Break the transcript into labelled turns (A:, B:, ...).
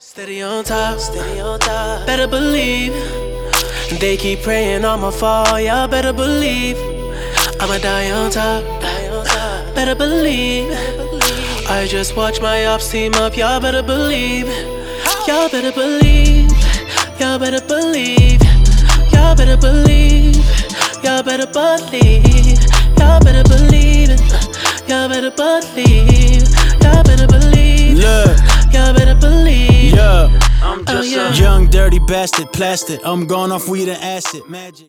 A: Steady on top, better believe. They keep praying I'ma fall, y'all better believe. I'ma die on top, better believe. I just watch my ops team up, y'all better believe. Y'all better believe, y'all better believe. Y'all better believe, y'all better believe. Y'all better believe it, y'all better believe. Y'all better believe,
B: look,
A: y'all better believe.
B: yeah,
A: I'm just a
B: young dirty bastard, plastic. I'm going off weed and acid, magic.